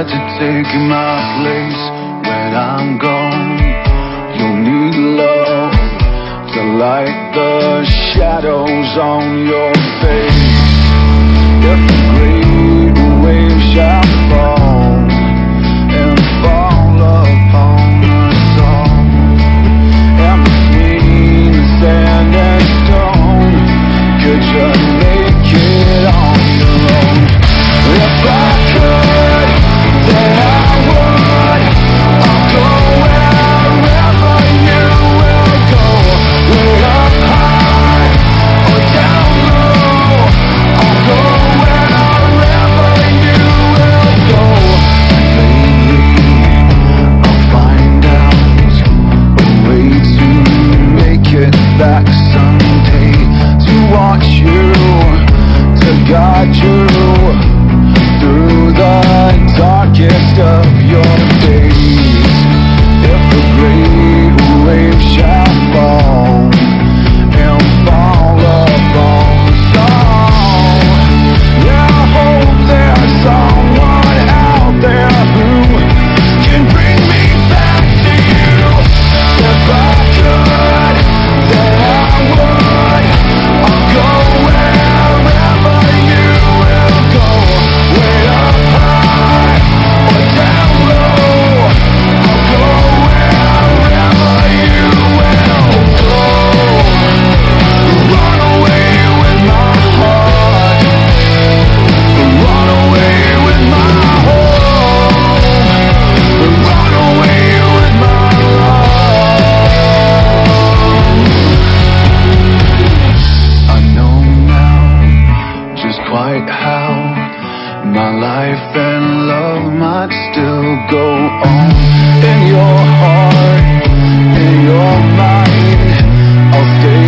decide to take my place when I'm gone. You'll need love to light the shadows on your face. If the great waves shall fall and fall upon us all, and between the sand and stone, could you make it on your own? If I could, then I would. I'll go wherever you will go, way up high or down low. I'll go wherever you will go. Maybe I'll find out a way to make it back someday, to watch you, to guide you through the darkest of your days. If the great waves shall fall and fall upon us all, I hope there's someone out there who can bring me back to you. If I could, then I would. I'll go wherever you will go, way up high or down low. I'll go wherever you will go. Run away with my heart, run away with my home, run away with my love. I know now just quite how my life and love might still go on. In your heart, in your mind, I'll stay